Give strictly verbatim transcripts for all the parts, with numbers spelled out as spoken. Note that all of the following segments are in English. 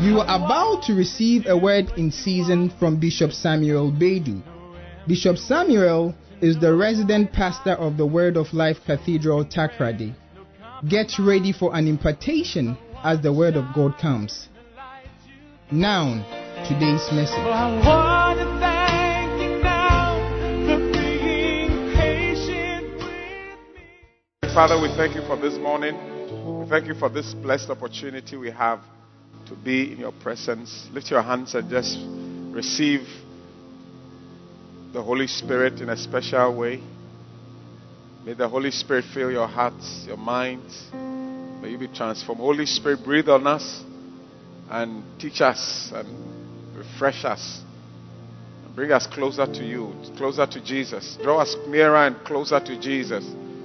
You are about to receive a word in season from Bishop Samuel Beidou. Bishop Samuel is the resident pastor of the Word of Life Cathedral, Takoradi. Get ready for an impartation as the Word of God comes. Now, today's message. Oh, I want to thank you now for being patient with me. Father, we thank you for this morning. We thank you for this blessed opportunity we have to be in your presence. Lift your hands and just receive the Holy Spirit in a special way. May the Holy Spirit fill your hearts, your minds. May you be transformed. Holy Spirit, breathe on us and teach us and refresh us. And bring us closer to you, closer to Jesus. Draw us nearer and closer to Jesus.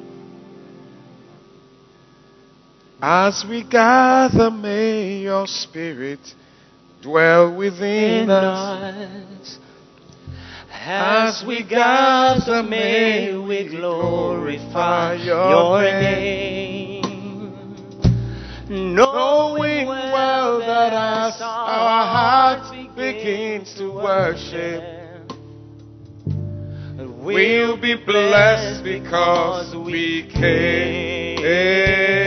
As we gather, may your Spirit dwell within us. As we gather, may we glorify your name. Knowing well that as our heart begins to worship, we'll be blessed because we came.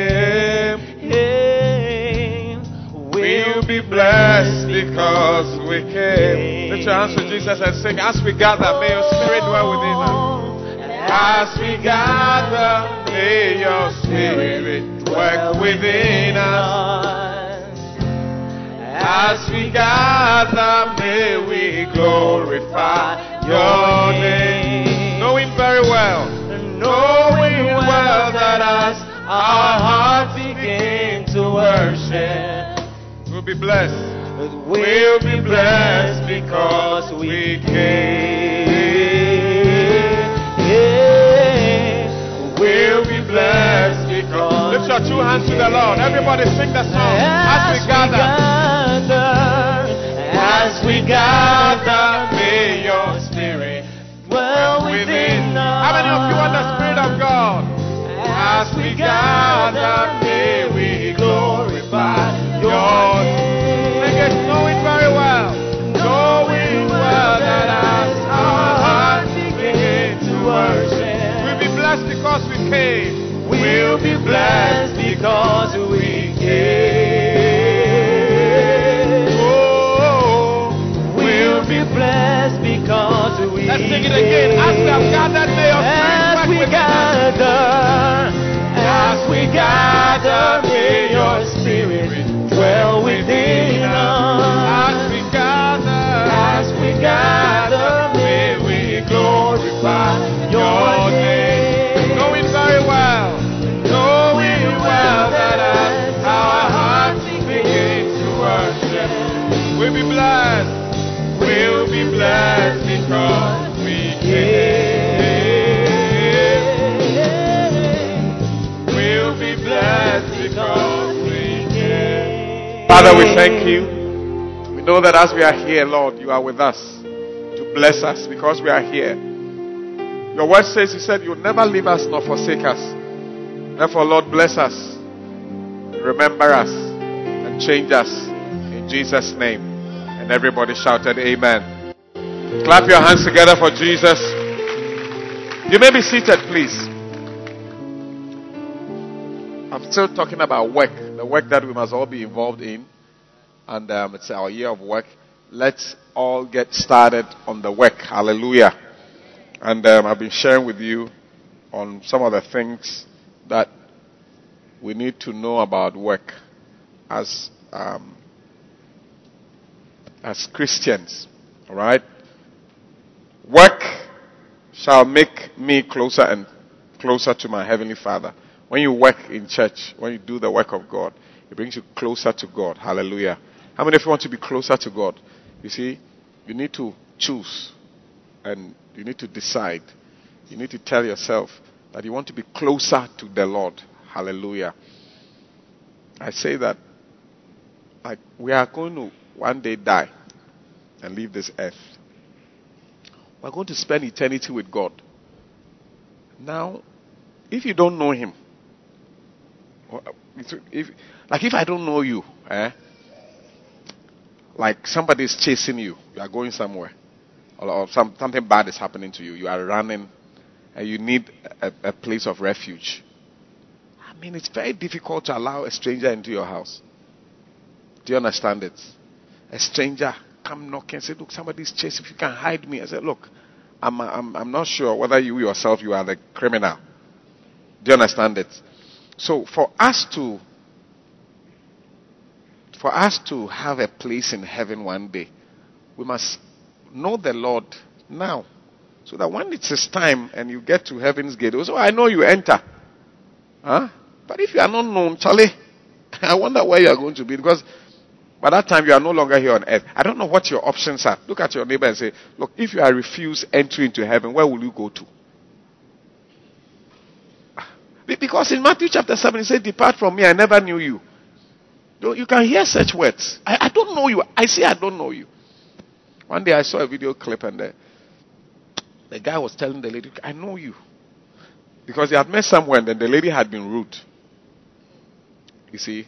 We'll be blessed because we came. Lift your hands to Jesus and sing. As we gather, may your Spirit dwell within us. As we gather, may your Spirit work within us. As we gather, may we glorify your name. Knowing very well, knowing well that as our hearts begin to worship, we'll be blessed. We'll be blessed because we came. We'll be blessed because. Lift your two hands to the Lord. Everybody sing the song. As we gather, as we gather, may your Spirit dwell within us. How many of you want the Spirit of God? As we gather, may we glorify your name. Sing it, knowing very well, knowing well that as our hearts begin to worship, we'll be blessed because we came. We'll be blessed because we came. Oh, we'll be blessed because we came. Let's sing it again. As we have gathered, may your Spirit work within us. As we gather, may your Spirit dwell within us. As we gather, as we gather, may we glorify your name. Knowing very well, knowing well that as our hearts begin to worship, we'll be blessed. We'll be blessed because we came. Father, we thank you. We know that as we are here, Lord, you are with us to bless us because we are here. Your word says, you said, you'll never leave us nor forsake us. Therefore, Lord, bless us, remember us, and change us in Jesus' name. And everybody shouted, amen. Clap your hands together for Jesus. You may be seated, please. I'm still talking about work, the work that we must all be involved in. And um, it's our year of work. Let's all get started on the work. Hallelujah. And um, I've been sharing with you on some of the things that we need to know about work as um, as Christians. All right? Work shall make me closer and closer to my Heavenly Father. When you work in church, when you do the work of God, it brings you closer to God. Hallelujah. How many of you want to be closer to God? You see, you need to choose and you need to decide. You need to tell yourself that you want to be closer to the Lord. Hallelujah. I say that like we are going to one day die and leave this earth. We're going to spend eternity with God. Now, if you don't know Him, if, like if I don't know you, eh, like somebody is chasing you. You are going somewhere. Or, or some, something bad is happening to you. You are running and you need a, a place of refuge. I mean, it's very difficult to allow a stranger into your house. Do you understand it? A stranger come knocking and say, look, somebody's chasing. If you can hide me. I said, look, I'm, I'm, I'm not sure whether you yourself, you are the criminal. Do you understand it? So for us to, for us to have a place in heaven one day, we must know the Lord now. So that when it's his time and you get to heaven's gate, also, I know you enter. Huh? But if you are not known, Charlie, I wonder where you are going to be. Because by that time, you are no longer here on earth. I don't know what your options are. Look at your neighbor and say, look, if you are refused entry into heaven, where will you go to? Because in Matthew chapter seven, it says, depart from me, I never knew you. You can hear such words. I, I don't know you. I say I don't know you. One day I saw a video clip and the, the guy was telling the lady, I know you. Because he had met someone and the lady had been rude. You see?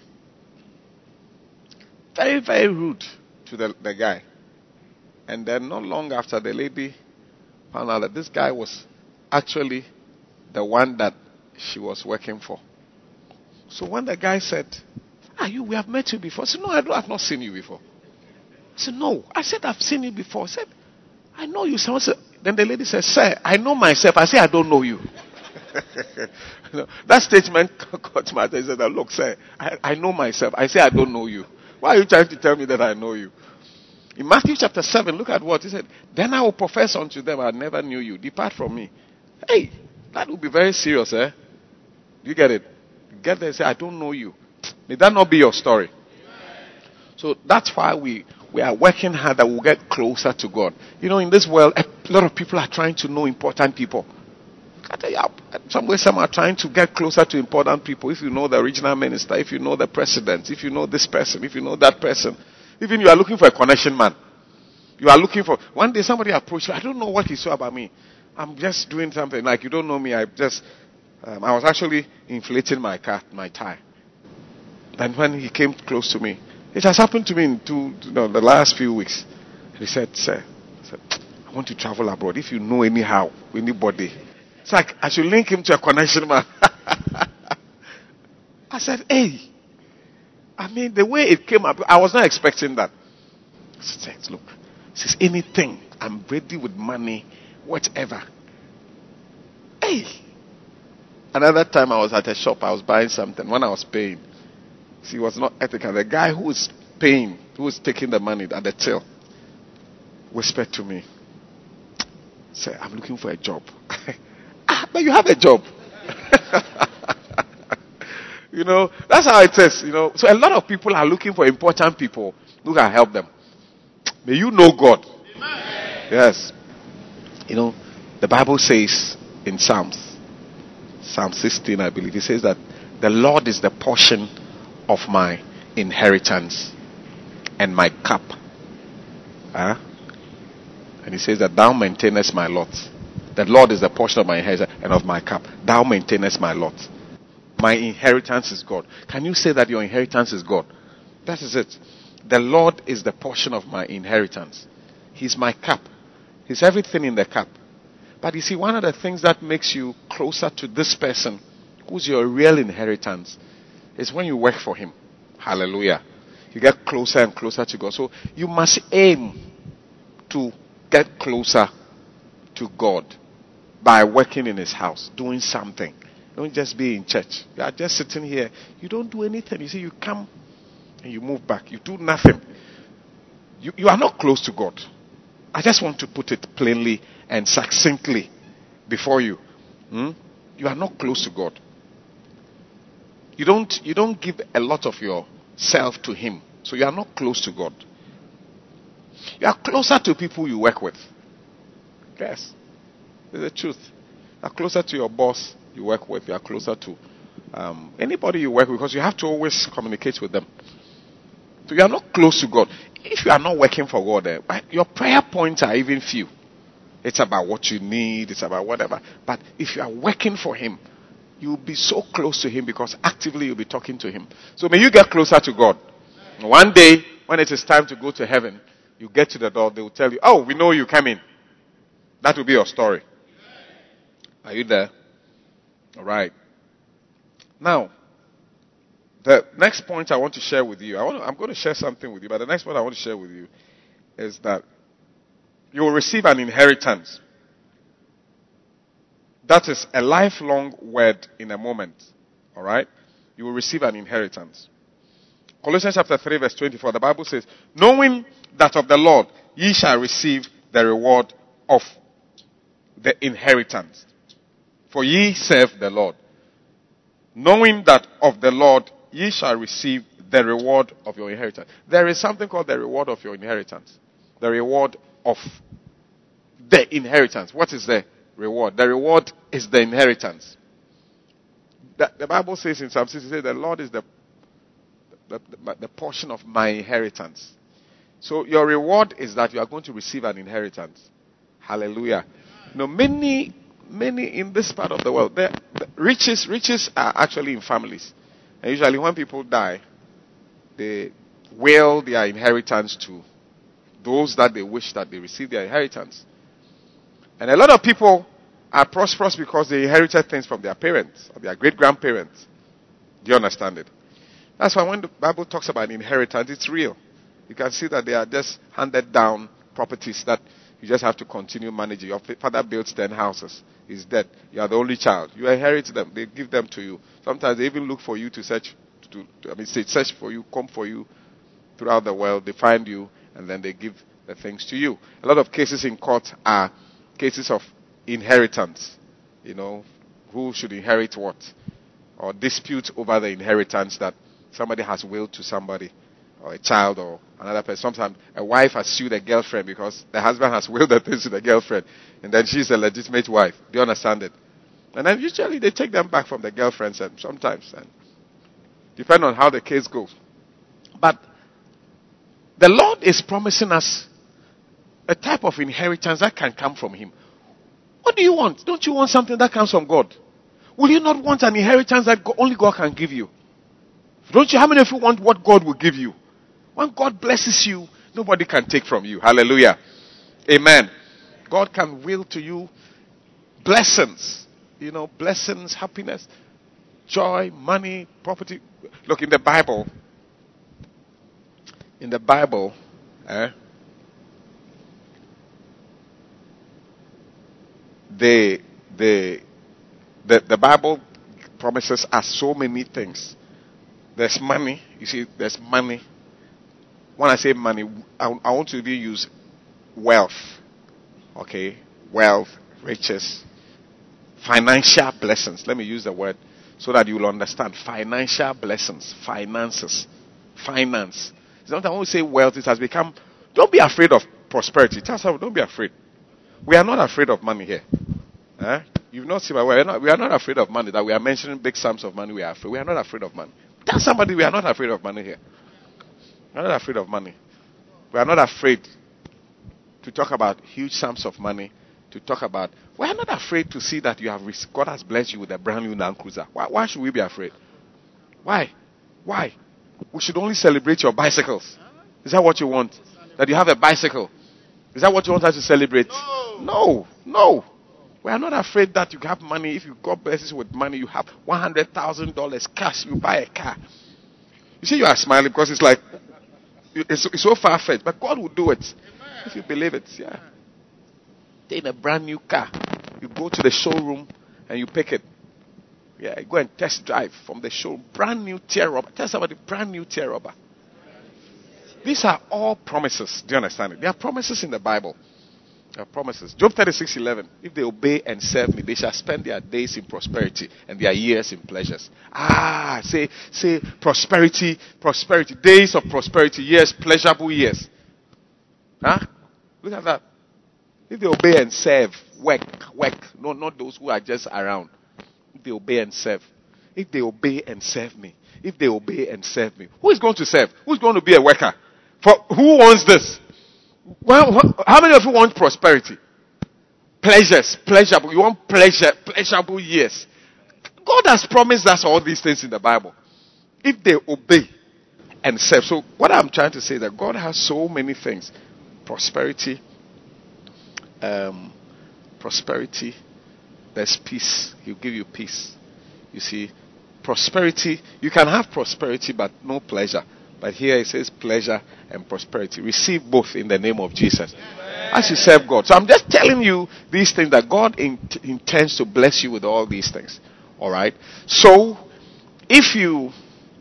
Very, very rude to the, the guy. And then not long after, the lady found out that this guy was actually the one that she was working for. So when the guy said, ah, you, we have met you before. I said, no, I, don't, I have not seen you before. I said, no. I said, I've seen you before. I said, I know you. Someone said, then the lady said, sir, I know myself. I said, I don't know you. You know, that statement caught my attention. He said, look, sir, I, I know myself. I say, I don't know you. Why are you trying to tell me that I know you? In Matthew chapter seven, look at what he said. Then I will profess unto them, I never knew you. Depart from me. Hey, that would be very serious, eh? Do you get it? Get there and say, I don't know you. May that not be your story. So that's why we, we are working hard that we'll get closer to God. You know, in this world, a lot of people are trying to know important people. I tell you, some way, some are trying to get closer to important people. If you know the regional minister, if you know the president, if you know this person, if you know that person. Even you are looking for a connection man. You are looking for, one day somebody approached you, I don't know what he saw about me. I'm just doing something, like you don't know me, I just, um, I was actually inflating my car, my tire. And when he came close to me, it has happened to me in two, you know, the last few weeks. He said, sir, I, said, I want to travel abroad. If you know anyhow, anybody, it's like I should link him to a connection man. I said, hey, I mean, the way it came up, I was not expecting that. I said, look, says anything, I'm ready with money, whatever. Hey. Another time I was at a shop, I was buying something. When I was paying, see, it was not ethical. The guy who was paying, who was taking the money at the till, whispered to me, say, I'm looking for a job. Ah, but you have a job. You know, that's how it is, you know. So a lot of people are looking for important people who can help them. May you know God. Amen. Yes. You know, the Bible says in Psalms, Psalm sixteen, I believe, it says that the Lord is the portion of my inheritance and my cup. Huh? And he says that thou maintainest my lot. The Lord is the portion of my inheritance and of my cup. Thou maintainest my lot. My inheritance is God. Can you say that your inheritance is God? That is it. The Lord is the portion of my inheritance. He's my cup. He's everything in the cup. But you see, one of the things that makes you closer to this person, who's your real inheritance, is when you work for him. Hallelujah. You get closer and closer to God. So you must aim to get closer to God by working in his house, doing something. Don't just be in church. You are just sitting here. You don't do anything. You see, you come and you move back. You do nothing. You, you are not close to God. I just want to put it plainly and succinctly before you. Hmm? You are not close to God. You don't, you don't give a lot of yourself to him. So you are not close to God. You are closer to people you work with. Yes. It's the truth. You are closer to your boss you work with. You are closer to um, anybody you work with, because you have to always communicate with them. So you are not close to God. If you are not working for God, eh, your prayer points are even few. It's about what you need. It's about whatever. But if you are working for him, you'll be so close to him because actively you'll be talking to him. So may you get closer to God. One day, when it is time to go to heaven, you get to the door, they will tell you, oh, we know you came in. That will be your story. Are you there? All right. Now, the next point I want to share with you, I want to, I'm going to share something with you, but the next point I want to share with you is that you will receive an inheritance. That is a lifelong word in a moment. All right? You will receive an inheritance. Colossians chapter three verse twenty-four, the Bible says, knowing that of the Lord ye shall receive the reward of the inheritance. For ye serve the Lord. Knowing that of the Lord ye shall receive the reward of your inheritance. There is something called the reward of your inheritance. The reward of the inheritance. What is the reward? The reward is the inheritance. The, the Bible says in Psalm sixty, it says, the Lord is the, the, the, the portion of my inheritance. So your reward is that you are going to receive an inheritance. Hallelujah. Now many, many in this part of the world, the, the riches, riches are actually in families. And usually when people die, they will their inheritance to those that they wish that they receive their inheritance. And a lot of people are prosperous because they inherited things from their parents or their great-grandparents. Do you understand it? That's why when the Bible talks about inheritance, it's real. You can see that they are just handed down properties that you just have to continue managing. Your father builds ten houses. He's dead. You are the only child. You inherit them. They give them to you. Sometimes they even look for you to search, to, to I mean, say, search for you, come for you throughout the world. They find you, and then they give the things to you. A lot of cases in court are cases of inheritance. You know, who should inherit what? Or dispute over the inheritance that somebody has willed to somebody, or a child, or another person. Sometimes a wife has sued a girlfriend because the husband has willed the things to the girlfriend, and then she's a legitimate wife. Do you understand it? And then usually they take them back from the girlfriends, and sometimes, and depending on how the case goes. But the Lord is promising us a type of inheritance that can come from Him. What do you want? Don't you want something that comes from God? Will you not want an inheritance that only God can give you? Don't you? How many of you want what God will give you? When God blesses you, nobody can take from you. Hallelujah. Amen. God can will to you blessings. You know, blessings, happiness, joy, money, property. Look, in the Bible, in the Bible, eh, the, the, the, the Bible promises us so many things. There's money. You see, there's money. When I say money, I, I want to use wealth. Okay? Wealth, riches, financial blessings. Let me use the word so that you will understand. Financial blessings, finances, finance. Sometimes when we say wealth, it has become, don't be afraid of prosperity. Tell someone, don't be afraid. We are not afraid of money here. Eh? You've not seen my word. We are not, we are not afraid of money. That we are mentioning big sums of money. We are afraid. We are not afraid of money. Tell somebody we are not afraid of money here. We are not afraid of money. We are not afraid to talk about huge sums of money. To talk about, we are not afraid to see that you have God has blessed you with a brand new Land Cruiser. Why, why should we be afraid? Why? Why? We should only celebrate your bicycles. Is that what you want? That you have a bicycle? Is that what you want us to celebrate? No. No. No. We are not afraid that you have money. If you God blesses you with money, you have one hundred thousand dollars cash, you buy a car. You see, you are smiling because it's like, it's, it's so far-fetched. But God will do it. Amen. If you believe it, yeah. In a brand new car, you go to the showroom and you pick it. Yeah, you go and test drive from the show. Brand new tear rubber. Tell somebody, brand new tear rubber. These are all promises. Do you understand it? There are promises in the Bible. There are promises. Job thirty-six eleven. If they obey and serve me, they shall spend their days in prosperity and their years in pleasures. Ah, say, say prosperity, prosperity. Days of prosperity, years, pleasurable years. Huh? Look at that. If they obey and serve, work, work. No, not those who are just around. If they obey and serve. If they obey and serve me. If they obey and serve me. Who is going to serve? Who is going to be a worker? For who wants this? Well, how many of you want prosperity? Pleasures, pleasurable. You want pleasure, pleasurable years. God has promised us all these things in the Bible. If they obey and serve. So what I'm trying to say is that God has so many things. Prosperity, um, prosperity, there's peace. He'll give you peace. You see, prosperity, you can have prosperity but no pleasure. But here it says pleasure and prosperity. Receive both in the name of Jesus. As you serve God. So I'm just telling you these things that God in- intends to bless you with all these things. Alright? So, if you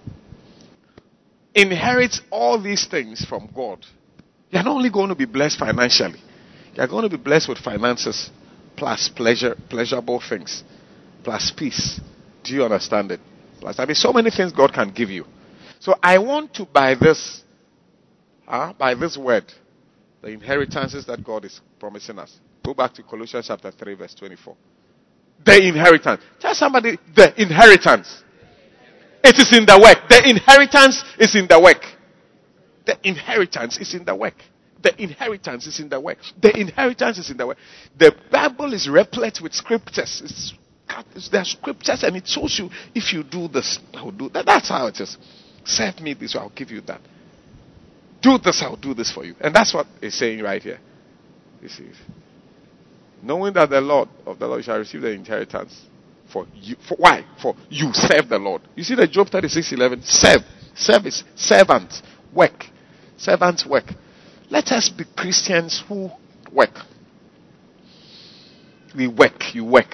inherit all these things from God, you're not only going to be blessed financially, you're going to be blessed with finances, plus pleasure, pleasurable things, plus peace. Do you understand it? Plus, I mean, so many things God can give you. So I want to, by this, uh, by this word, the inheritances that God is promising us. Go back to Colossians chapter three, verse twenty-four. The inheritance. Tell somebody, the inheritance. It is in the work. The inheritance is in the work. The inheritance is in the work. The inheritance is in the work. The inheritance is in the work. The Bible is replete with scriptures. It's, it's, there are scriptures and it shows you if you do this, I'll do that. That's how it is. Serve me this, I'll give you that. Do this, I'll do this for you. And that's what it's saying right here. You see. Knowing that the Lord of the Lord shall receive the inheritance for you. For why? For you serve the Lord. You see the Job thirty-six eleven. Serve. Service. Servant. Work. Servants work. Let us be Christians who work. We work. You work.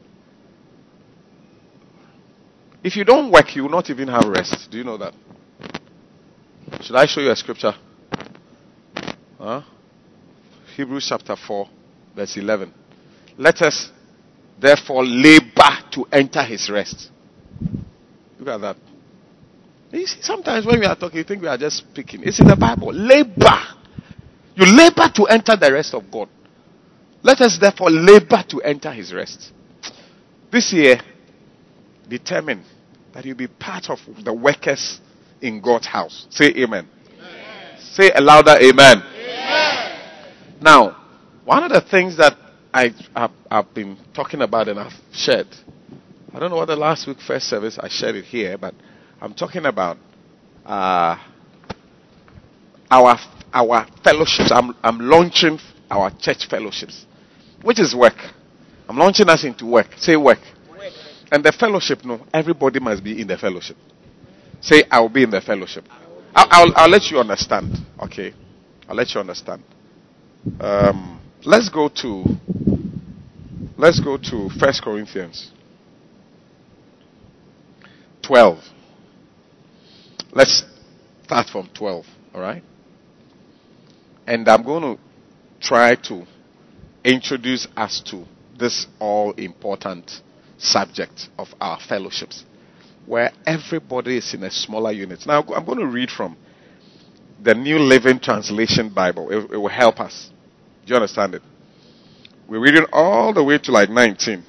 If you don't work, you will not even have rest. Do you know that? Should I show you a scripture? Huh? Hebrews chapter four, verse eleven. Let us therefore labor to enter his rest. Look at that. You see, sometimes when we are talking, you think we are just speaking. It's in the Bible. Labor. You labor to enter the rest of God. Let us therefore labor to enter his rest. This year, determine that you'll be part of the workers in God's house. Say amen. Amen. Say a louder amen. Amen. Now, one of the things that I have I've been talking about and I've shared, I don't know what the last week first service I shared it here, but I'm talking about uh, our our fellowships. I'm I'm launching our church fellowships, which is work. I'm launching us into work. Say work. work. And the fellowship, no, everybody must be in the fellowship. Say, I'll be in the fellowship. I'll, I'll, I'll let you understand. Okay. I'll let you understand. Um, let's go to, let's go to First Corinthians twelve. Let's start from twelve. All right. And I'm going to try to introduce us to this all important subject of our fellowships, where everybody is in a smaller unit. Now, I'm going to read from the New Living Translation Bible. It, it will help us. Do you understand it? We're reading all the way to like nineteen.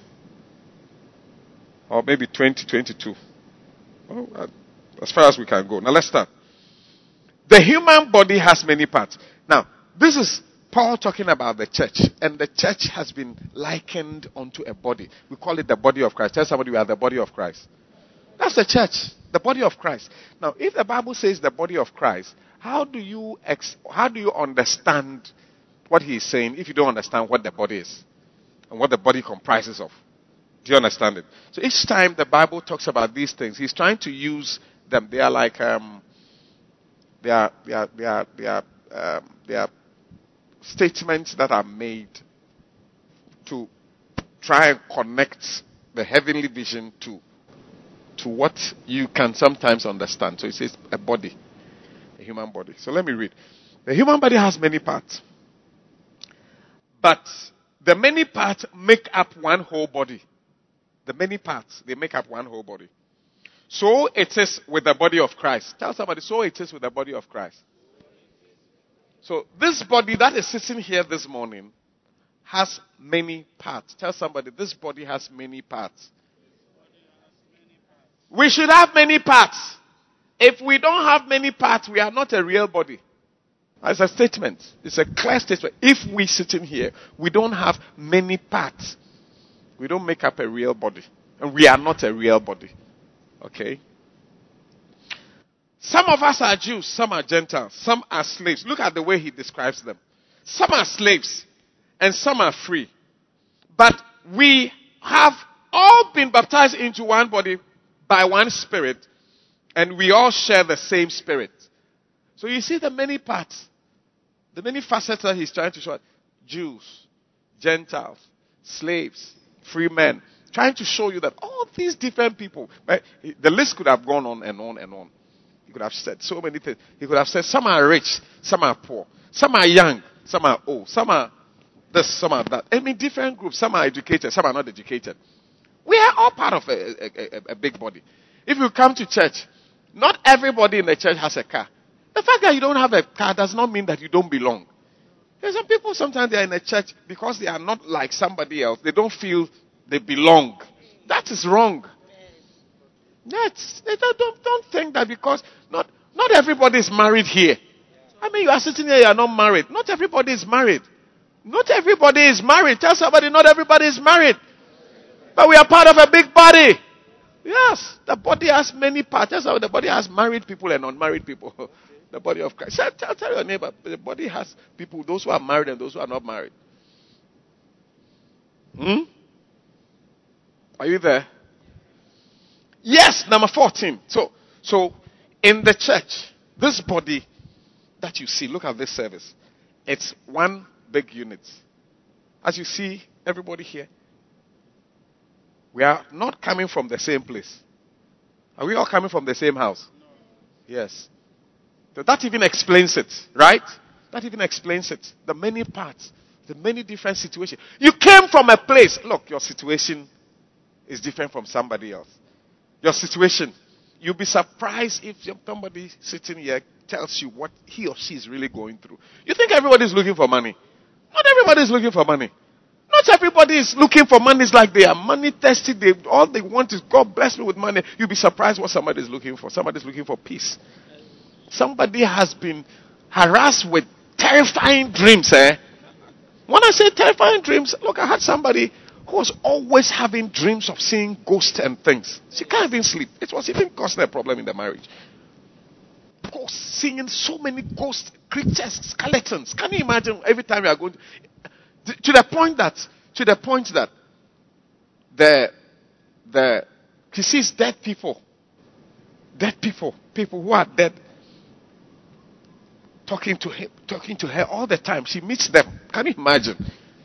Or maybe twenty, twenty-two. Oh, uh, as far as we can go. Now, let's start. The human body has many parts. Now, this is Paul talking about the church. And the church has been likened unto a body. We call it the body of Christ. Tell somebody we are the body of Christ. That's the church, the body of Christ. Now, if the Bible says the body of Christ, how do you ex- how do you understand what he is saying if you don't understand what the body is and what the body comprises of? Do you understand it? So each time the Bible talks about these things, he's trying to use them. They are like um, they are they are they are they are um, they are statements that are made to try and connect the heavenly vision to to what you can sometimes understand. So it says a body, a human body. So let me read. The human body has many parts, but the many parts make up one whole body. The many parts, they make up one whole body. So it is with the body of Christ. Tell somebody, so it is with the body of Christ. So this body that is sitting here this morning has many parts. Tell somebody, this body has many parts. We should have many parts. If we don't have many parts, we are not a real body. It's a statement. It's a clear statement. If we sit in here, we don't have many parts. We don't make up a real body. And we are not a real body. Okay? Some of us are Jews, some are Gentiles, some are slaves. Look at the way he describes them. Some are slaves and some are free. But we have all been baptized into one body by one Spirit, and we all share the same Spirit. So you see the many parts, the many facets that he's trying to show. Jews, Gentiles, slaves, free men. Trying to show you that all these different people, right? The list could have gone on and on and on. He could have said so many things. He could have said some are rich, some are poor, some are young, some are old, some are this, some are that. I mean, different groups. Some are educated, some are not educated. We are all part of a, a, a, a big body. If you come to church, not everybody in the church has a car. The fact that you don't have a car does not mean that you don't belong. There's some people, sometimes they are in a church because they are not like somebody else. They don't feel they belong. That is wrong. That's, don't, don't, don't think that because not, not everybody is married here. I mean, you are sitting here, you are not married. Not everybody is married. Not everybody is married. Tell somebody, not everybody is married. But we are part of a big body. Yes, the body has many parts. Tell somebody, the body has married people and unmarried people. The body of Christ. Tell, tell your neighbor, the body has people, those who are married and those who are not married. Hmm? Are you there? Yes, number fourteen. So, so in the church, this body that you see, look at this service. It's one big unit. As you see, everybody here, we are not coming from the same place. Are we all coming from the same house? Yes. So that even explains it, right? That even explains it. The many parts, the many different situations. You came from a place. Look, your situation is different from somebody else. Your situation. You'll be surprised if somebody sitting here tells you what he or she is really going through. You think everybody is looking for money. Not everybody is looking for money. Not everybody is looking for money. It's like they are money thirsty. They, all they want is, God bless me with money. You'll be surprised what somebody is looking for. Somebody is looking for peace. Somebody has been harassed with terrifying dreams. Eh? When I say terrifying dreams, look, I had somebody who was always having dreams of seeing ghosts and things. She can't even sleep. It was even causing a problem in the marriage. Ghosts, seeing so many ghost creatures, skeletons. Can you imagine every time you are going to, to the point that to the point that the the he sees dead people, dead people, people who are dead, talking to him, talking to her all the time. She meets them. Can you imagine?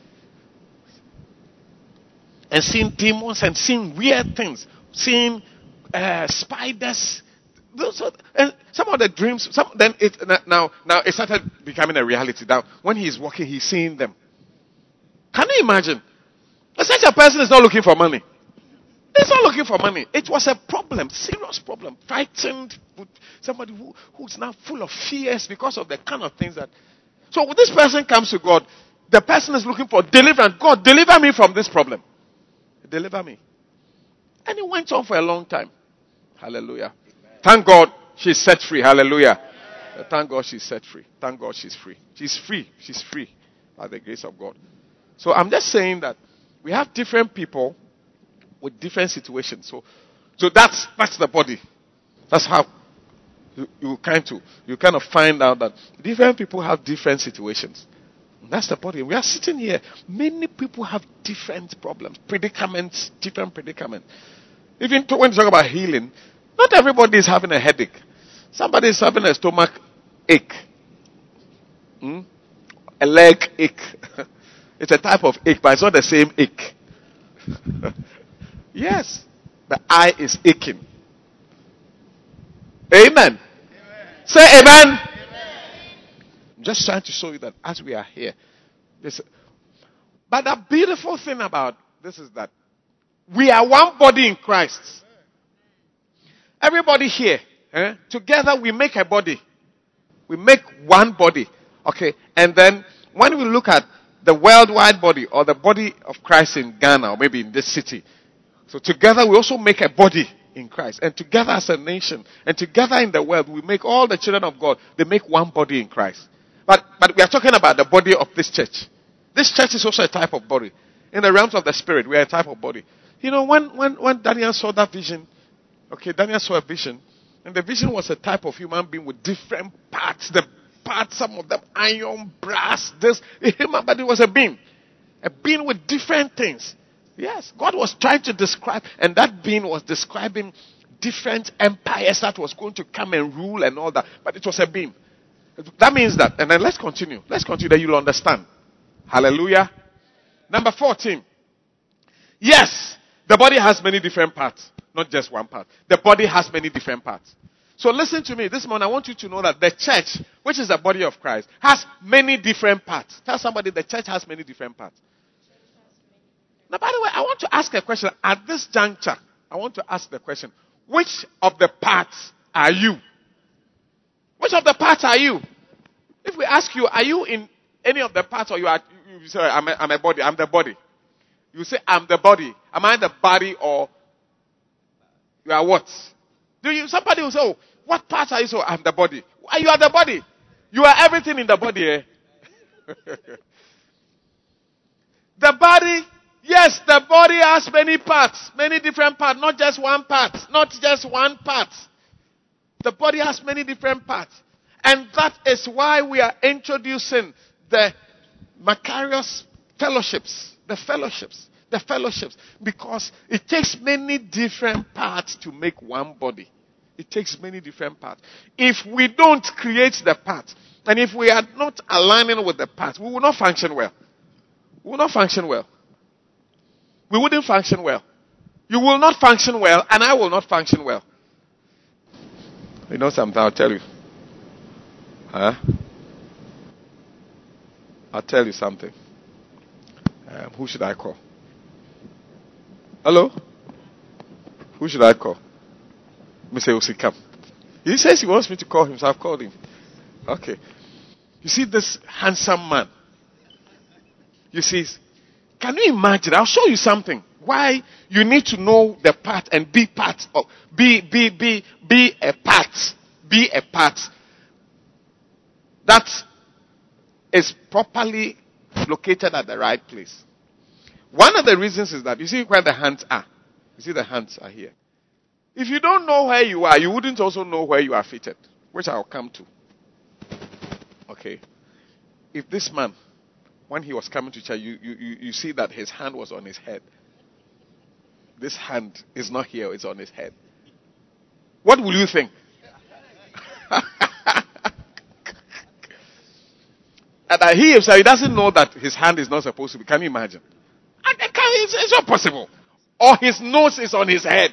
And seeing demons and seeing weird things, seeing uh, spiders. Those are, and some of the dreams. Some then it now now it started becoming a reality. Now when he's walking, he's seeing them. Can you imagine? Such a person is not looking for money. He's not looking for money. It was a problem, serious problem. Frightened, somebody who, who's now full of fears because of the kind of things that. So when this person comes to God, the person is looking for deliverance. God, deliver me from this problem. Deliver me. And it went on for a long time. Hallelujah. Amen. Thank God she's set free. Hallelujah. Amen. Thank God she's set free. Thank God she's free. She's free. She's free by the grace of God. So I'm just saying that we have different people with different situations. So, so that's that's the body. That's how you, you kind to you kind of find out that different people have different situations. That's the body. We are sitting here. Many people have different problems, predicaments, different predicaments. Even when you talk about healing, not everybody is having a headache. Somebody is having a stomach ache, hmm? a leg ache. It's a type of ache, but it's not the same ache. Yes, the eye is aching. Amen. Amen. Say amen. Amen. I'm just trying to show you that as we are here. This, but the beautiful thing about this is that we are one body in Christ. Everybody here, eh, together we make a body. We make one body. Okay, and then when we look at the worldwide body or the body of Christ in Ghana or maybe in this city, so together we also make a body in Christ. And together as a nation and together in the world, we make all the children of God, they make one body in Christ. But but we are talking about the body of this church. This church is also a type of body. In the realms of the spirit, we are a type of body. You know, when, when, when Daniel saw that vision, okay, Daniel saw a vision, And the vision was a type of human being with different parts. The parts, some of them iron, brass, this. But it was a being. A being with different things. Yes, God was trying to describe, and that being was describing different empires that was going to come and rule and all that. But it was a being. That means that, and then let's continue. Let's continue, that you'll understand. Hallelujah. Number fourteen. Yes, the body has many different parts, not just one part. The body has many different parts. So listen to me. This morning I want you to know that the church, which is the body of Christ, has many different parts. Tell somebody the church has many different parts. Now, by the way, I want to ask a question. At this juncture, I want to ask the question, which of the parts are you? Which of the parts are you? If we ask you, are you in any of the parts, or you are, you say, I'm a, I'm a body, I'm the body. You say, I'm the body. Am I the body, or you are what? Do you, somebody will say, oh, what parts are you? So I'm the body. You are the body. You are everything in the body, eh? The body, yes, the body has many parts, many different parts, not just one part, not just one part. The body has many different parts. And that is why we are introducing the Macarius fellowships, the fellowships, the fellowships, because it takes many different parts to make one body. It takes many different parts. If we don't create the parts, and if we are not aligning with the parts, we will not function well. We will not function well. We wouldn't function well. You will not function well, and I will not function well. You know something, I'll tell you. Huh? I'll tell you something. Um, who should I call? Hello? Who should I call? Mister Osi, come. He says he wants me to call him, so I've called him. Okay. You see this handsome man? You see, can you imagine? I'll show you something. Why you need to know the part and be part of, be, be, be, be a part, be a part that is properly located at the right place. One of the reasons is that, you see where the hands are. You see the hands are here. If you don't know where you are, you wouldn't also know where you are fitted, which I'll come to. Okay. If this man, when he was coming to church, you, you, you, you see that his hand was on his head. This hand is not here, it's on his head. What will you think? And that he himself, he doesn't know that his hand is not supposed to be. Can you imagine? And can, it's, it's not possible. Or his nose is on his head.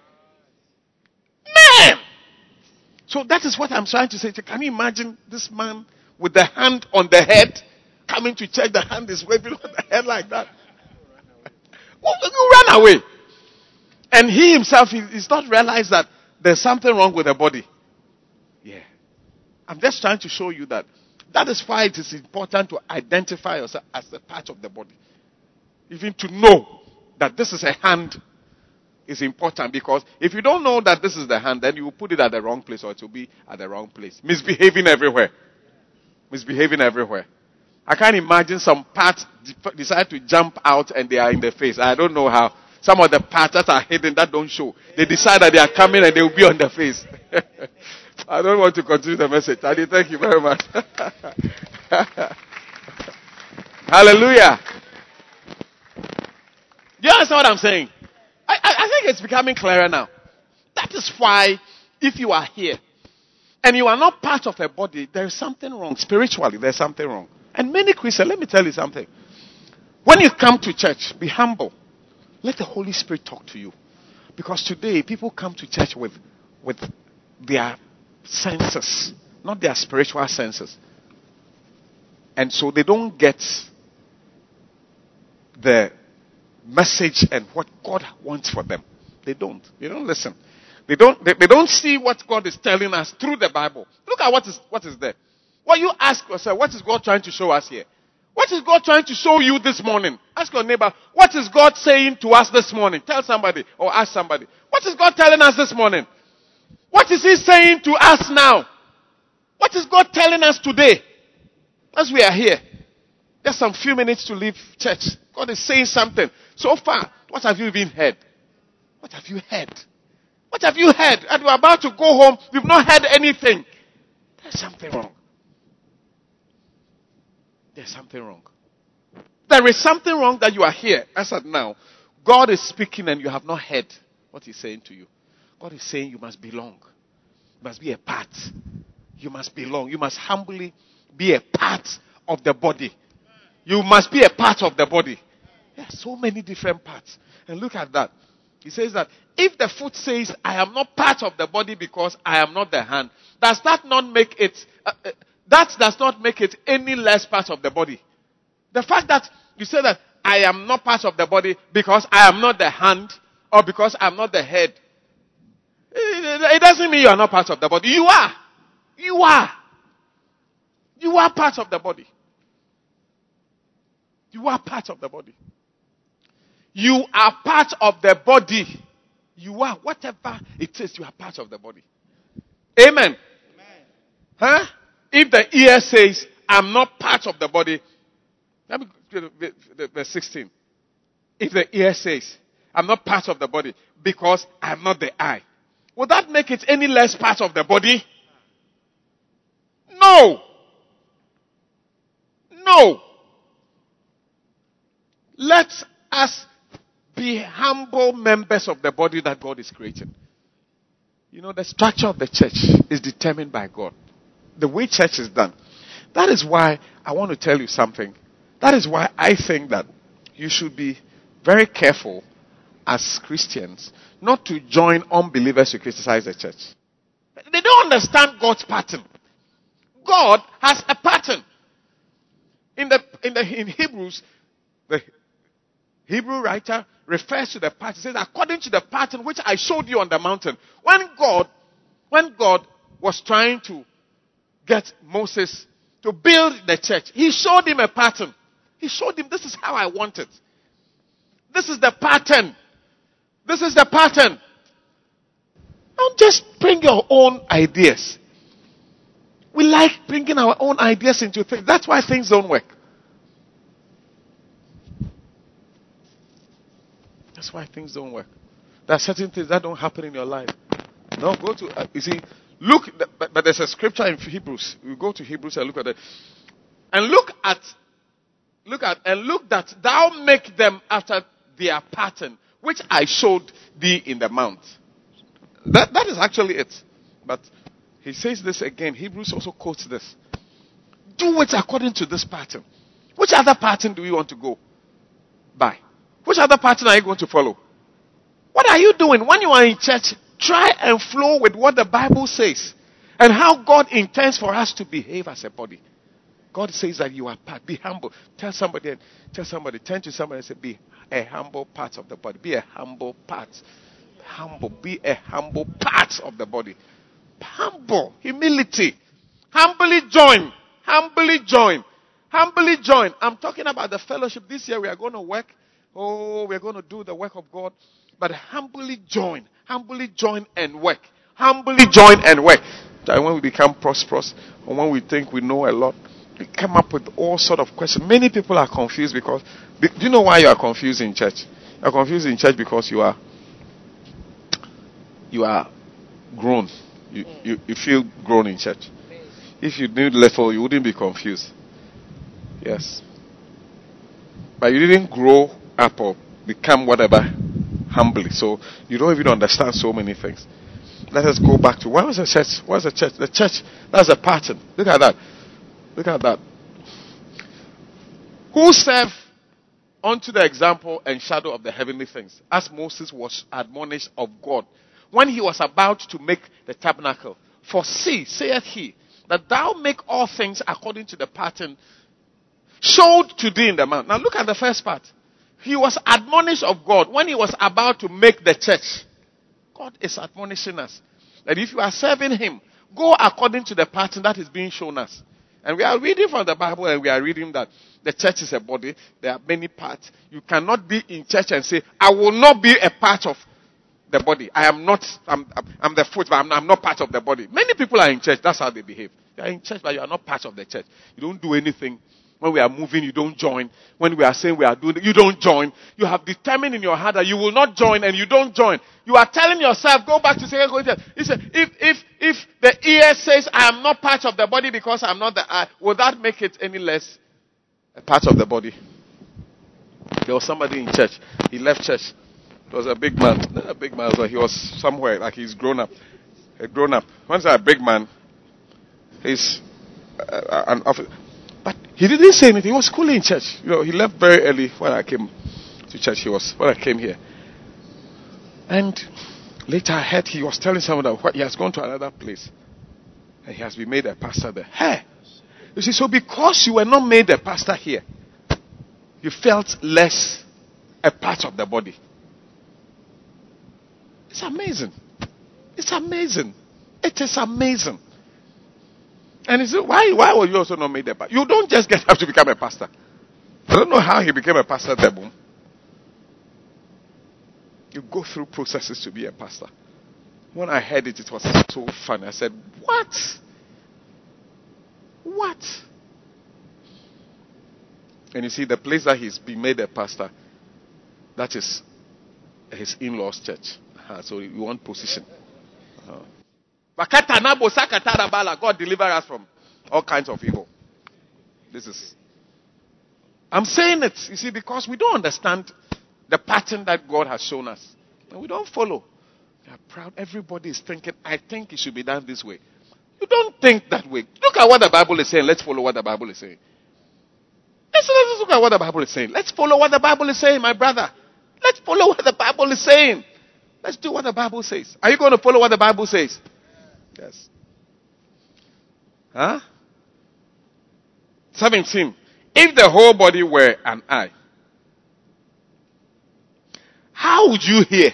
Man! So that is what I'm trying to say. Can you imagine this man with the hand on the head, coming to church, the hand is waving on the head like that? Well, you run away. And he himself, he, he's not realized that there's something wrong with the body. Yeah. I'm just trying to show you that. That is why it is important to identify yourself as a part of the body. Even to know that this is a hand is important, because if you don't know that this is the hand, then you will put it at the wrong place, or it will be at the wrong place. Misbehaving everywhere. Misbehaving everywhere. I can't imagine some parts decide to jump out and they are in the face. I don't know how. Some of the parts that are hidden, that don't show. They decide that they are coming and they will be on the face. I don't want to continue the message. Daddy, thank you very much. Hallelujah. Do you understand what I'm saying? I, I, I think it's becoming clearer now. That is why, if you are here and you are not part of a body, there is something wrong. Spiritually, there's something wrong. And many Christians, let me tell you something. When you come to church, be humble. Let the Holy Spirit talk to you. Because today, people come to church with, with their senses, not their spiritual senses. And so they don't get the message and what God wants for them. They don't. They don't listen. They don't, they, they don't see what God is telling us through the Bible. Look at what is, what is there. Well, you ask yourself, what is God trying to show us here? What is God trying to show you this morning? Ask your neighbor, what is God saying to us this morning? Tell somebody or ask somebody. What is God telling us this morning? What is He saying to us now? What is God telling us today? As we are here. Just some few minutes to leave church. God is saying something. So far, what have you even heard? What have you heard? What have you heard? And we're about to go home. We've not heard anything. There's something wrong. There's something wrong. There is something wrong that you are here. As of now, God is speaking and you have not heard what He's saying to you. God is saying you must belong. You must be a part. You must belong. You must humbly be a part of the body. You must be a part of the body. There are so many different parts. And look at that. He says that if the foot says, I am not part of the body because I am not the hand, does that not make it, uh, uh, that does not make it any less part of the body. The fact that you say that I am not part of the body because I am not the hand or because I am not the head, it doesn't mean you are not part of the body. You are. You are. You are part of the body. You are part of the body. You are part of the body. You are. Whatever it is, you are part of the body. Amen. Amen. Huh? If the ear says, I'm not part of the body. Let me go to verse sixteen. If the ear says, I'm not part of the body because I'm not the eye, will that make it any less part of the body? No. No. Let us be humble members of the body that God is creating. You know, the structure of the church is determined by God. The way church is done. That is why I want to tell you something. That is why I think that you should be very careful as Christians not to join unbelievers to criticize the church. They don't understand God's pattern. God has a pattern. In the in the in Hebrews, the Hebrew writer refers to the pattern. He says, according to the pattern which I showed you on the mountain. When God, when God was trying to get Moses to build the church, he showed him a pattern. He showed him, this is how I want it. This is the pattern. This is the pattern. Don't just bring your own ideas. We like bringing our own ideas into things. That's why things don't work. That's why things don't work. There are certain things that don't happen in your life. No, go to, uh, you see, look, but, but there's a scripture in Hebrews. We go to Hebrews and look at it. And look at, look at, and look that thou make them after their pattern, which I showed thee in the mount. That, that is actually it. But he says this again. Hebrews also quotes this. Do it according to this pattern. Which other pattern do we want to go by? Which other pattern are you going to follow? What are you doing when you are in church? Try and flow with what the Bible says and how God intends for us to behave as a body. God says that you are part. Be humble. Tell somebody, tell somebody, turn to somebody and say, be a humble part of the body. Be a humble part. Humble. Be a humble part of the body. Humble. Humility. Humbly join. Humbly join. Humbly join. I'm talking about the fellowship. This year we are going to work. Oh, we're going to do the work of God. But humbly join. Humbly join and work. Humbly join and work. And when we become prosperous, or when we think we know a lot, we come up with all sort of questions. Many people are confused because, do you know why you are confused in church? You are confused in church because you are, you are grown. You, you, you feel grown in church. If you knew little, you wouldn't be confused. Yes. But you didn't grow up or become whatever humbly. So you don't even understand so many things. Let us go back to, what was the church? What was the church? The church, that's a pattern. Look at that. Look at that. Who serve unto the example and shadow of the heavenly things, as Moses was admonished of God when he was about to make the tabernacle. For see, saith he, that thou make all things according to the pattern showed to thee in the mount. Now look at the first part. He was admonished of God when he was about to make the church. God is admonishing us that if you are serving him, go according to the pattern that is being shown us. And we are reading from the Bible and we are reading that the church is a body. There are many parts. You cannot be in church and say, I will not be a part of the body. I am not, I'm, I'm the foot, but I'm, I'm not part of the body. Many people are in church. That's how they behave. You are in church, but you are not part of the church. You don't do anything. When we are moving, you don't join. When we are saying we are doing it, you don't join. You have determined in your heart that you will not join and you don't join. You are telling yourself, go back to Second Corinthians. He said, if, if, if the ear says I am not part of the body because I am not the eye, will that make it any less a part of the body? There was somebody in church. He left church. It was a big man. Not a big man, but he was somewhere, like he's grown up. A grown up. Once a big man, he's uh, an officer. But he didn't say anything. He was coolly in church. You know, he left very early when I came to church. He was when I came here. And later I heard he was telling someone that he has gone to another place. And he has been made a pastor there. Hey! You see, so because you were not made a pastor here, you felt less a part of the body. It's amazing. It's amazing. It is amazing. And he said, why, why were you also not made a pastor? You don't just get up to become a pastor. I don't know how he became a pastor there, boom. You go through processes to be a pastor. When I heard it, it was so funny. I said, what? What? And you see, the place that he's been made a pastor, that is his in-laws' church. Uh, so you want position. Uh, God deliver us from all kinds of evil. This is. I'm saying it, you see, because we don't understand the pattern that God has shown us. And we don't follow. We are proud. Everybody is thinking, I think it should be done this way. You don't think that way. Look at what the Bible is saying. Let's follow what the Bible is saying. Let's, let's look at what the Bible is saying. Let's follow what the Bible is saying, my brother. Let's follow what the Bible is saying. Let's do what the Bible says. Are you going to follow what the Bible says? Yes. Huh? seventeen. If the whole body were an eye, how would you hear?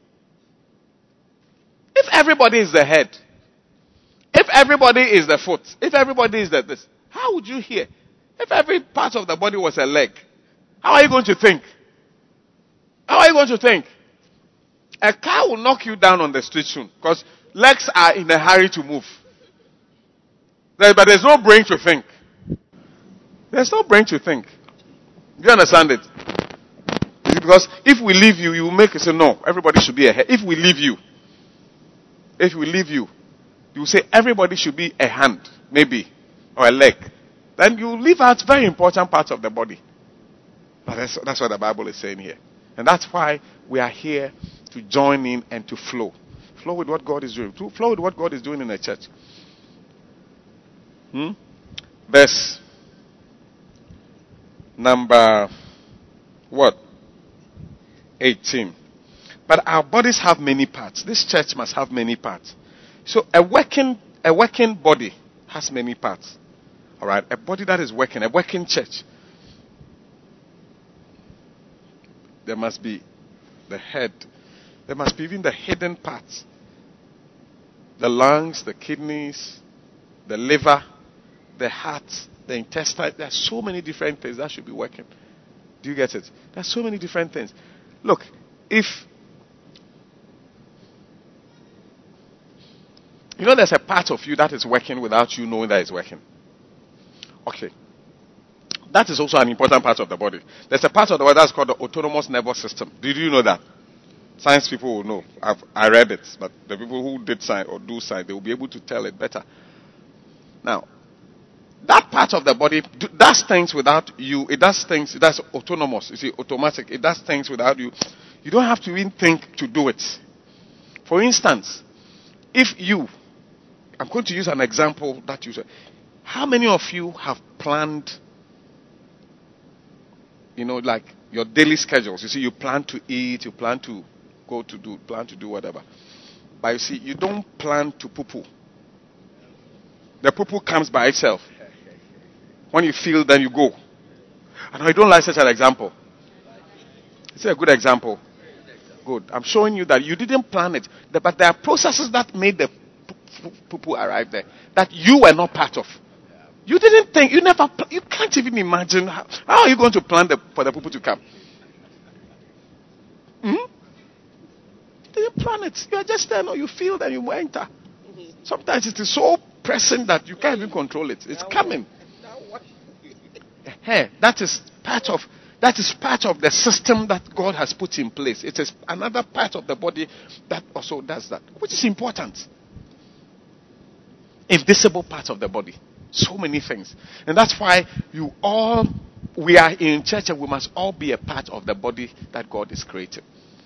If everybody is the head, if everybody is the foot, if everybody is the this, how would you hear? If every part of the body was a leg, how are you going to think? How are you going to think? A car will knock you down on the street soon because legs are in a hurry to move. There, but there's no brain to think. There's no brain to think. Do you understand it? Because if we leave you, you will make it say, no, everybody should be a head. If we leave you, if we leave you, you will say everybody should be a hand, maybe, or a leg. Then you leave out very important parts of the body. But that's, that's what the Bible is saying here. And that's why we are here to join in and to flow. Flow with what God is doing. To flow with what God is doing in the church. Hmm? Verse number what? eighteen. But our bodies have many parts. This church must have many parts. So a working a working body has many parts. All right, a body that is working, a working church. There must be the head. There must be even the hidden parts. The lungs, the kidneys, the liver, the heart, the intestine. There are so many different things that should be working. Do you get it? There are so many different things. Look, if you know there's a part of you that is working without you knowing that it's working. Okay. That is also an important part of the body. There's a part of the body that's called the autonomous nervous system. Did you know that? Science people will know. I've, I read it, but the people who did science or do science, they will be able to tell it better. Now, that part of the body does things without you. It does things, it does autonomous. You see, automatic. It does things without you. You don't have to even think to do it. For instance, if you, I'm going to use an example that you said. How many of you have planned, you know, like your daily schedules? You see, you plan to eat, you plan to go to do, plan to do whatever. But you see, you don't plan to poo-poo. The poo-poo comes by itself. When you feel, then you go. And I don't like such an example. It's a good example. Good. I'm showing you that you didn't plan it. But there are processes that made the poo-poo arrive there that you were not part of. You didn't think, you never, you can't even imagine how, how are you going to plan the, for the poo-poo to come? Hmm? You didn't plan it. You are just there, no, you feel that you enter. Sometimes it is so pressing that you can't even control it. It's coming. Hey, that is part of that is part of the system that God has put in place. It is another part of the body that also does that, which is important. Invisible part of the body. So many things. And that's why you all, we are in church and we must all be a part of the body that God is creating.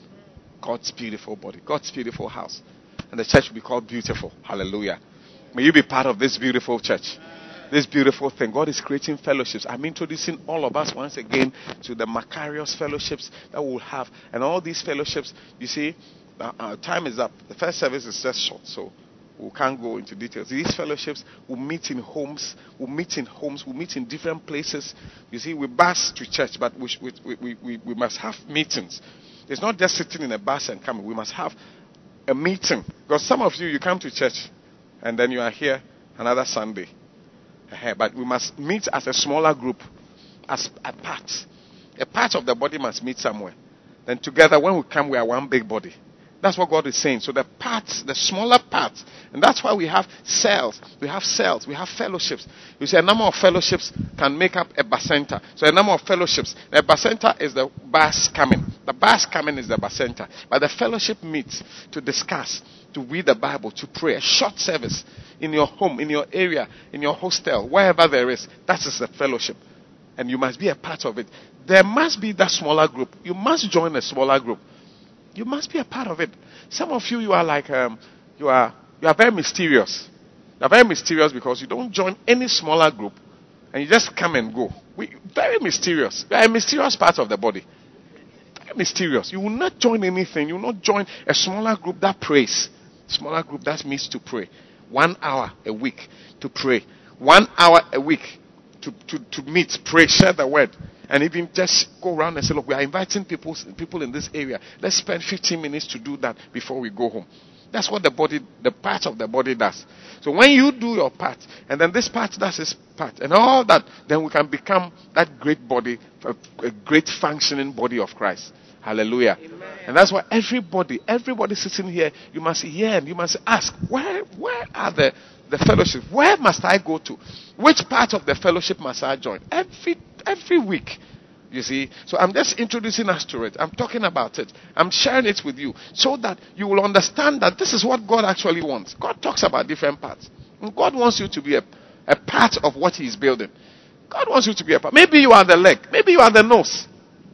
God's beautiful body. God's beautiful house. And the church will be called beautiful. Hallelujah. May you be part of this beautiful church. This beautiful thing. God is creating fellowships. I'm introducing all of us once again to the Macarius fellowships that we'll have. And all these fellowships, you see, uh, uh, time is up. The first service is just short, so we can't go into details. These fellowships will meet in homes. We'll meet in homes. We'll meet in different places. You see, we bus to church, but we, we, we, we, we must have meetings. It's not just sitting in a bus and coming. We must have a meeting. Because some of you, you come to church and then you are here another Sunday. But we must meet as a smaller group, as a part. A part of the body must meet somewhere. Then together, when we come, we are one big body. That's what God is saying. So the parts, the smaller parts, and that's why we have cells. We have cells. We have fellowships. You see, a number of fellowships can make up a bacenta. So a number of fellowships. The bacenta is the bus coming. The bus coming is the bacenta. But the fellowship meets to discuss, to read the Bible, to pray. A short service in your home, in your area, in your hostel, wherever there is. That is the fellowship. And you must be a part of it. There must be that smaller group. You must join a smaller group. You must be a part of it. Some of you, you are like, um, you are you are very mysterious. You are very mysterious because you don't join any smaller group and you just come and go. We, very mysterious. You are a mysterious part of the body. Very mysterious. You will not join anything. You will not join a smaller group that prays. Smaller group that means to pray. One hour a week to pray. One hour a week to, to, to meet, pray, share the word. And even just go around and say, look, we are inviting people, people in this area. Let's spend fifteen minutes to do that before we go home. That's what the body, the part of the body does. So when you do your part, and then this part does its part, and all that, then we can become that great body, a, a great functioning body of Christ. Hallelujah. Amen. And that's why everybody, everybody sitting here, you must hear and you must ask, where, where are the, the fellowship? Where must I go to? Which part of the fellowship must I join? Every Every week, you see. So I'm just introducing us to it. I'm talking about it. I'm sharing it with you so that you will understand that this is what God actually wants. God talks about different parts. And God wants you to be a, a part of what He is building. God wants you to be a part. Maybe you are the leg. Maybe you are the nose.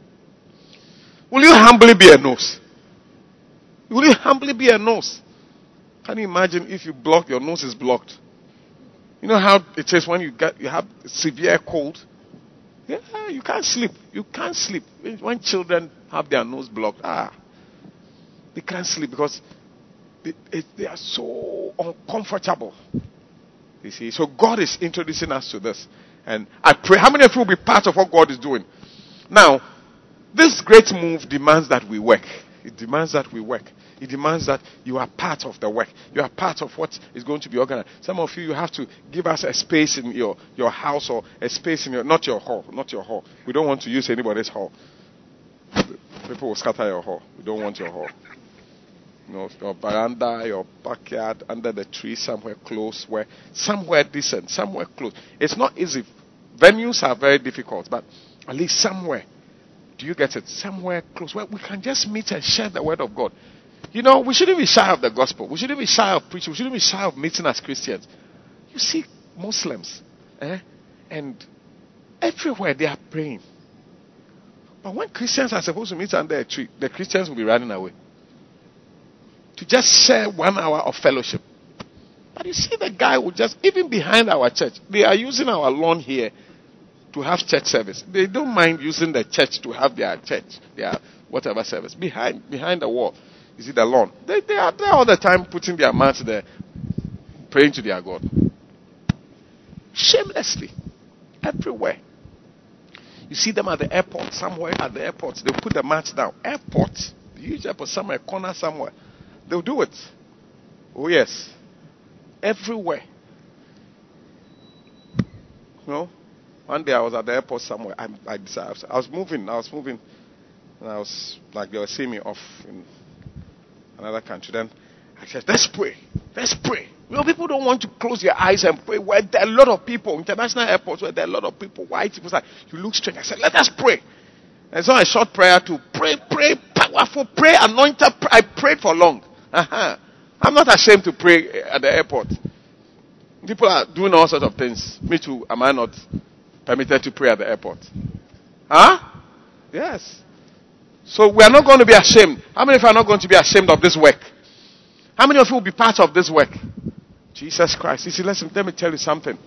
Will you humbly be a nose? Will you humbly be a nose? Can you imagine if you block, your nose is blocked? You know how it is when you get you have severe cold? Yeah, you can't sleep. You can't sleep. When children have their nose blocked, ah, they can't sleep because they, it, they are so uncomfortable. You see, so God is introducing us to this. And I pray, how many of you will be part of what God is doing? Now, this great move demands that we work. It demands that we work. It demands that you are part of the work. You are part of what is going to be organized. Some of you, you have to give us a space in your, your house or a space in your, not your hall, not your hall. We don't want to use anybody's hall. People will scatter your hall. We don't want your hall. You know, your veranda, your backyard, under the tree, somewhere close, where, somewhere decent, somewhere close. It's not easy. Venues are very difficult, but at least somewhere. Do you get it? Somewhere close where we can just meet and share the word of God. You know, we shouldn't be shy of the gospel. We shouldn't be shy of preaching. We shouldn't be shy of meeting as Christians. You see Muslims, eh? And everywhere they are praying. But when Christians are supposed to meet under a tree, the Christians will be running away. To just share one hour of fellowship. But you see the guy who just, even behind our church, they are using our lawn here to have church service. They don't mind using the church to have their church, their whatever service. Behind behind the wall. You see the lawn. They, they are there all the time putting their mats there, praying to their God. Shamelessly. Everywhere. You see them at the airport, somewhere at the airport. They'll put the mats down. Airport. The huge airport, somewhere, corner somewhere. They'll do it. Oh yes. Everywhere. You know? One day I was at the airport somewhere. I, I decided, I was moving. I was moving. And I was like, they were seeing me off in another country. Then I said, let's pray. Let's pray. You know, people don't want to close their eyes and pray. Where there are a lot of people, international airports, where there are a lot of people, white people, like, you look strange. I said, let us pray. And so a short prayer to pray, pray, powerful, pray, anointed. I prayed for long. Uh-huh. I'm not ashamed to pray at the airport. People are doing all sorts of things. Me too. Am I not permitted to pray at the airport? Huh? Yes. So we are not going to be ashamed. How many of you are not going to be ashamed of this work? How many of you will be part of this work? Jesus Christ. You see, listen, let me tell you something.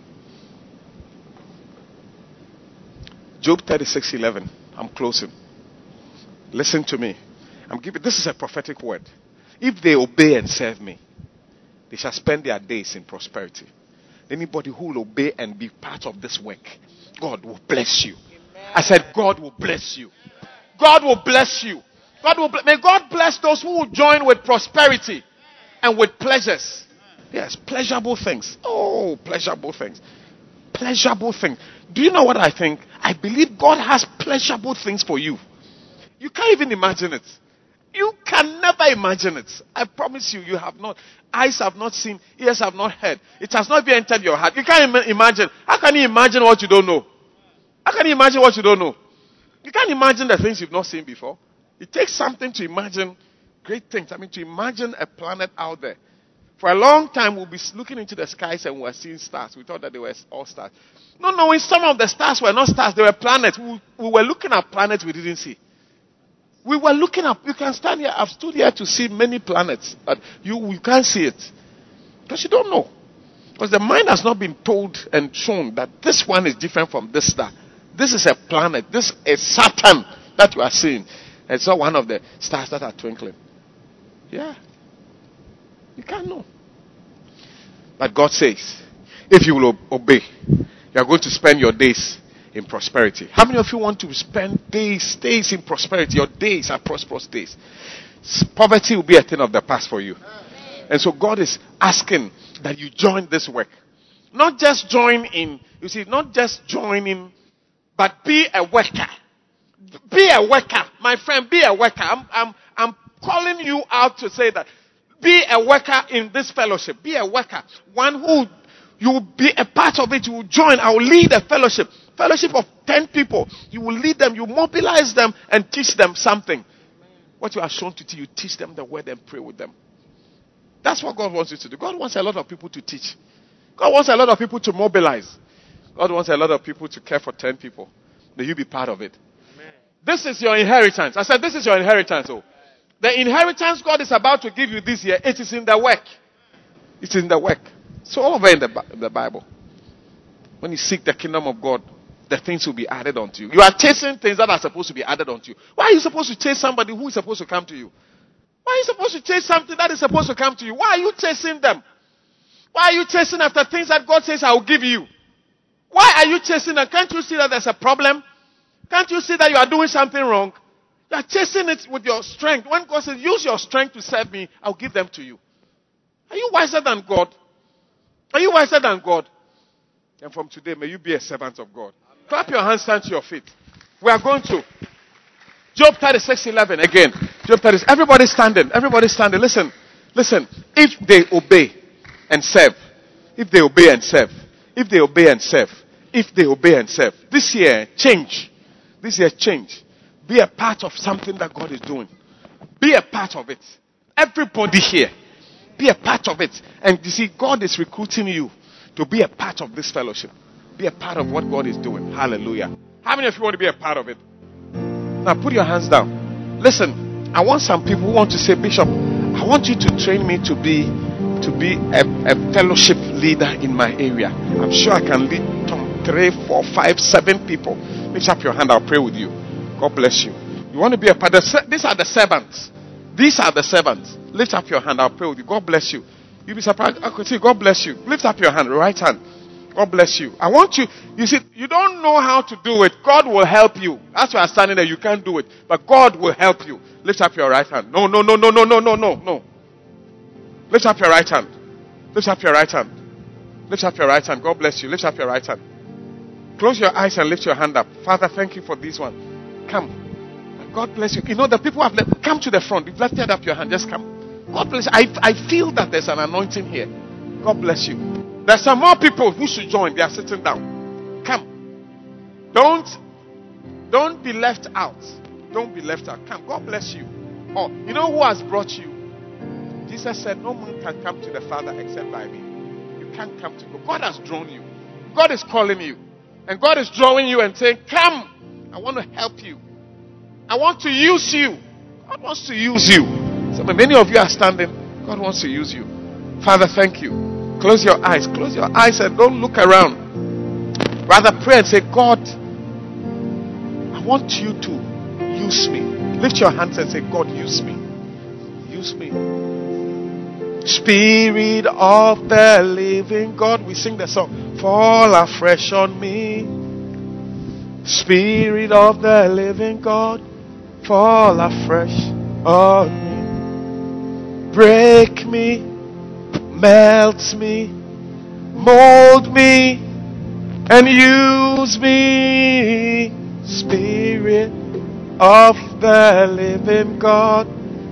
Job thirty-six eleven. I'm closing. Listen to me. I'm giving. This is a prophetic word. If they obey and serve me, they shall spend their days in prosperity. Anybody who will obey and be part of this work, God will bless you. Amen. I said, God will bless you. God will bless you. God will bless. May God bless those who will join with prosperity and with pleasures. Yes, pleasurable things. Oh, pleasurable things. Pleasurable things. Do you know what I think? I believe God has pleasurable things for you. You can't even imagine it. You can never imagine it. I promise you, you have not. Eyes have not seen, ears have not heard. It has not even entered your heart. You can't Im- imagine. How can you imagine what you don't know? How can you imagine what you don't know? You can't imagine the things you've not seen before. It takes something to imagine great things. I mean, to imagine a planet out there. For a long time, we'll be looking into the skies and we're seeing stars. We thought that they were all stars. No, no, some of the stars were not stars. They were planets. We, we were looking at planets we didn't see. We were looking up. You can stand here. I've stood here to see many planets, but you, you can't see it. Because you don't know. Because the mind has not been told and shown that this one is different from this star. This is a planet. This is Saturn that you are seeing. It's not one of the stars that are twinkling. Yeah. You can't know. But God says, if you will obey, you are going to spend your days in prosperity. How many of you want to spend days, days in prosperity? Your days are prosperous days. Poverty will be a thing of the past for you. And so God is asking that you join this work. Not just join in, you see, not just join in, but be a worker. Be a worker. My friend, be a worker. I'm, I'm, I'm calling you out to say that. Be a worker in this fellowship. Be a worker. One who you will be a part of it. You will join. I will lead a fellowship. Fellowship of ten people. You will lead them. You mobilize them and teach them something. What you are shown to teach, you teach them the word and pray with them. That's what God wants you to do. God wants a lot of people to teach. God wants a lot of people to mobilize. God wants a lot of people to care for ten people. May you be part of it. Amen. This is your inheritance. I said this is your inheritance. Oh. The inheritance God is about to give you this year, it is in the work. It's in the work. It's all over in the, the Bible. When you seek the kingdom of God, the things will be added unto you. You are chasing things that are supposed to be added unto you. Why are you supposed to chase somebody who is supposed to come to you? Why are you supposed to chase something that is supposed to come to you? Why are you chasing them? Why are you chasing after things that God says I will give you? Why are you chasing them? Can't you see that there's a problem? Can't you see that you are doing something wrong? You are chasing it with your strength. When God says, use your strength to serve me, I'll give them to you. Are you wiser than God? Are you wiser than God? And from today, may you be a servant of God. Amen. Clap your hands, stand to your feet. We are going to Job thirty-six eleven again. Job thirty-six. Everybody standing. Everybody standing. Listen. Listen. If they obey and serve. If they obey and serve. If they obey and serve. If they obey and serve. This year, change. This year, change. Be a part of something that God is doing. Be a part of it. Everybody here. Be a part of it. And you see, God is recruiting you to be a part of this fellowship. Be a part of what God is doing. Hallelujah. How many of you want to be a part of it? Now put your hands down. Listen, I want some people who want to say, Bishop, I want you to train me to be to be a, a fellowship leader in my area. I'm sure I can lead three, four, five, seven people. Lift up your hand. I'll pray with you. God bless you. You want to be a part of, these are the servants. These are the servants. Lift up your hand. I'll pray with you. God bless you. You'll be surprised. I could see. God bless you. Lift up your hand. Right hand. God bless you. I want you. You see, you don't know how to do it. God will help you. That's why I'm standing there. You can't do it. But God will help you. Lift up your right hand. No, no, no, no, no, no, no, no, no. Lift up your right hand. Lift up your right hand. Lift up your right hand. God bless you. Lift up your right hand. Close your eyes and lift your hand up. Father, thank you for this one. Come. God bless you. You know, the people have left. Come to the front. You've lifted up your hand. Just come. God bless you. I, I feel that there's an anointing here. God bless you. There's some more people who should join. They are sitting down. Come. Don't, don't be left out. Don't be left out. Come. God bless you. Oh, you know who has brought you? Jesus said, no man can come to the Father except by me. You can't come to God. God has drawn you. God is calling you. And God is drawing you and saying, come. I want to help you. I want to use you. God wants to use you. So many of you are standing. God wants to use you. Father, thank you. Close your eyes. Close your eyes and don't look around. Rather pray and say, God, I want you to use me. Lift your hands and say, God, use me. Use me. Spirit of the living God. We sing the song. Fall afresh on me. Spirit of the living God. Fall afresh on me. Break me. Melt me. Mold me. And use me. Spirit of the living God.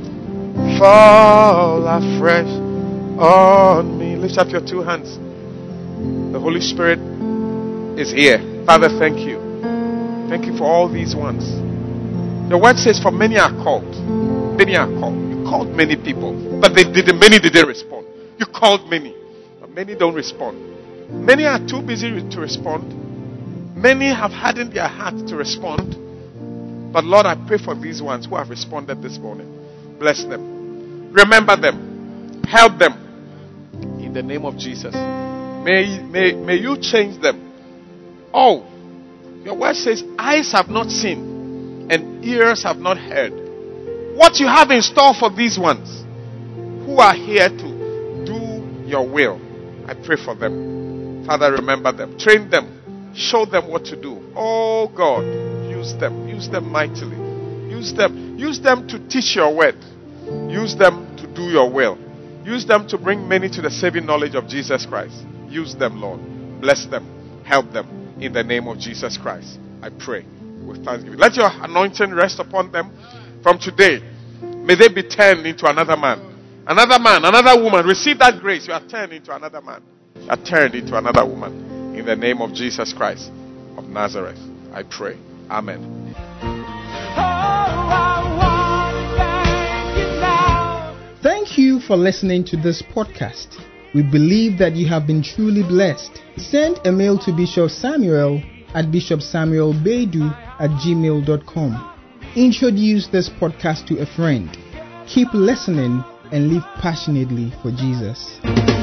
Fall afresh on me. Lift up your two hands. The Holy Spirit is here. Father, thank you. Thank you for all these ones. Your word says, for many are called. Many are called. You called many people, but they didn't. Many didn't respond. You called many, but many don't respond. Many are too busy to respond. Many have hardened their heart to respond. But Lord, I pray for these ones who have responded this morning. Bless them. Remember them. Help them. In the name of Jesus. May, may, may you change them. Oh, your word says, eyes have not seen and ears have not heard what you have in store for these ones who are here to do your will. I pray for them. Father, remember them. Train them. Show them what to do. Oh God, use them. Use them mightily. Use them. Use them to teach your word. Use them to do your will. Use them to bring many to the saving knowledge of Jesus Christ. Use them, Lord. Bless them. Help them. In the name of Jesus Christ, I pray with thanksgiving. Let your anointing rest upon them from today. May they be turned into another man. Another man, another woman. Receive that grace. You are turned into another man. You are turned into another woman. In the name of Jesus Christ of Nazareth, I pray. Amen. Thank you for listening to this podcast. We believe that you have been truly blessed. Send a mail to Bishop Samuel at bishop samuel bedu at gmail dot com. Introduce this podcast to a friend. Keep listening and live passionately for Jesus.